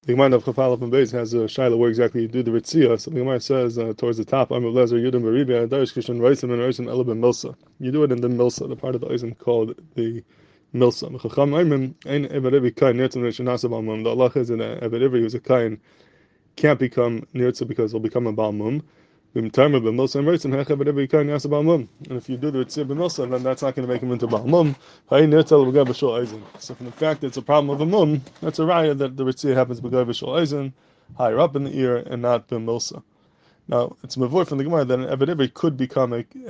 The Gemara of Chafal and Beis has a shaila where exactly you do the ritzia. So the Gemara says towards the top, I'm Lezer Yudin Baribi and Darish Kishan Reisim and Reisim Elabim Milsa. You do it in the Milsa, the part of the Eisen called the Milsa. The Allah is in Eved who's a kain can't become nirtza because he'll become a balmum. And if you do the ritzia b'milsa, then that's not going to make him into balmum. So from the fact that it's a problem of a mum, that's a raya that the ritzia happens b'gai v'shol eisen, higher up in the ear and not b'milsa. Now it's mavur from the Gemara that an Eved Ivri could become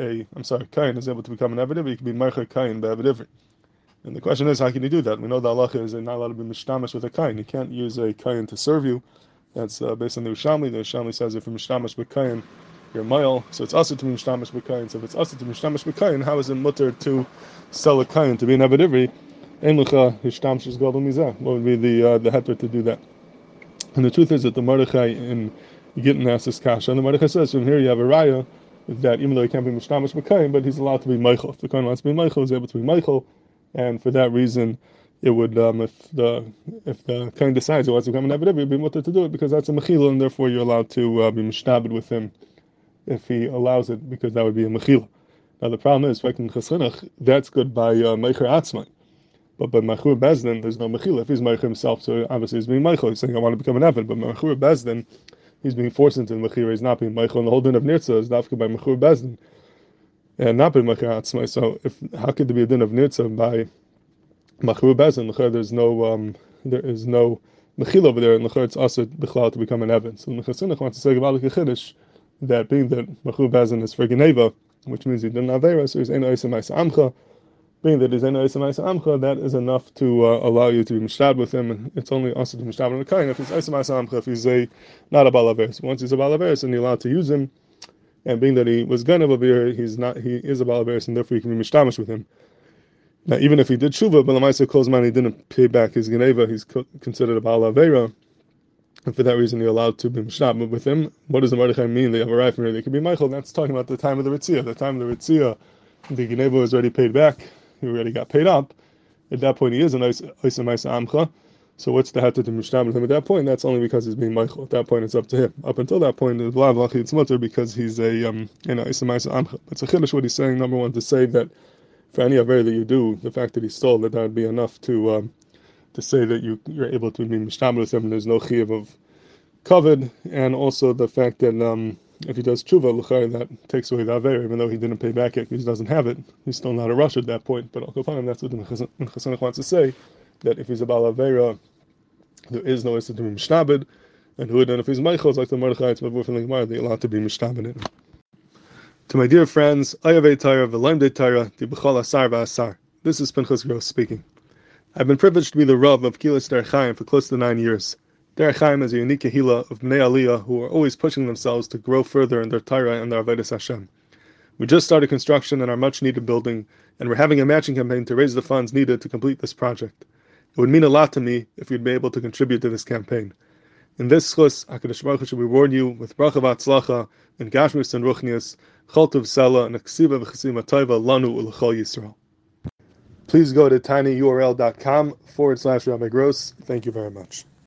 kain is able to become an Eved Ivri. He could be marcher kain by Eved Ivri. And the question is, how can you do that? We know the halacha is not allowed to be mishtamish with a kain. You can't use a kain to serve you. That's based on the Ushamli. The Ushamli says if you're mishtamish b'kain, you're mile, so it's also to be mishtamish b'kain. So if it's also to be mishtamish b'kain, how is it mutter to sell a kain to be an Eved Ivri? Ein lecha hishtamish is gadol mizah. What would be the heter to do that? And the truth is that the Mordechai in Gittin asks this kasha, and the Mordechai says from here you have a raya that even though he can't be mishtamish b'kain, but he's allowed to be meichel. If the kain wants to be meichel, he's able to be meichel, and for that reason, it would if the kain decides he wants to become an Eved Ivri, it'd be mutter to do it because that's a mechila, and therefore you're allowed to be mishtabed with him if he allows it, because that would be a mechila. Now the problem is, that's good by meicher atzmai, but by mechur bezdin, there's no mechila. If he's meicher himself, so obviously he's being meichel. He's saying I want to become an Eved, but mechur bezdin, he's being forced into the mechira. He's not being meichel, and the whole din of nirtza is dafka by mechur bezdin and not by meicher atzmai. So how could there be a din of nirtza by mechur bezdin? There is no mechila over there, and it's also bichlal to become an Eved. So the Chassidus wants to say gavalik chiddush that being that mechur bezdin is for geneva, which means he didn't avera, so he's ein oisem ma'aseh amcha. Being that he's ein oisem ma'aseh amcha, that is enough to allow you to be mishtad with him, and it's only also to be mishtad with a kain if he's oisem ma'aseh amcha, if he's not a bal averis. Once he's a bal averis, then you're allowed to use him, and being that he was ganav over here, he is a bal averis, and therefore you can be mishtamish with him. Now, even if he did tshuva, but l'maaseh kol zman he didn't pay back his geneva, he's considered a bal avera. And for that reason, you're allowed to be mishnab with him. What does the Mordechai mean? They have a right from here. They could be Michael. That's talking about the time of the Ritzia. The time of the Ritzia, the Geneva was already paid back. He already got paid up. At that point, he is an Oisem Ma'aseh Amcha. So what's the heter to mishnab with him at that point? That's only because he's being Michael. At that point, it's up to him. Up until that point, the Blav Lachi it's mutter because he's a Oisem Ma'aseh Amcha. It's a chiddush what he's saying. Number one, to say that for any aver that you do, the fact that he stole, that would be enough to say that you're able to be mishnab with him. And there's no chiyuv of covered, and also the fact that if he does tshuva, l'chayr, that takes away the aver, even though he didn't pay back it, because he doesn't have it, he's still not a rush at that point. But al kopanim, that's what the Chassidus wants to say, that if he's a bal avera, there is no issue to be mishnabed, and who then if he's meichel, like the Mordechai, it's mavur from the Gemara, they're allowed to be mishnabed in. To my dear friends, Ayavei Torah, V'laimdei Torah, Di B'chol Asar V'Asar. This is Pinchas Gross speaking. I've been privileged to be the Rav of Kilas Derech Chaim for close to 9 years. Derech Chaim is a unique kehila of Bnei Aliyah who are always pushing themselves to grow further in their Torah and their Avodas Hashem. We just started construction in our much-needed building, and we're having a matching campaign to raise the funds needed to complete this project. It would mean a lot to me if you'd be able to contribute to this campaign. In this chus, HaKadosh Baruch Hu should reward you with bracha v'atzlacha, and gashmis and ruchnius, chol tov sela, and aksiva v'chasima tova lanu u'l'chol Yisrael. Please go to tinyurl.com/Rabbi Gross. Thank you very much.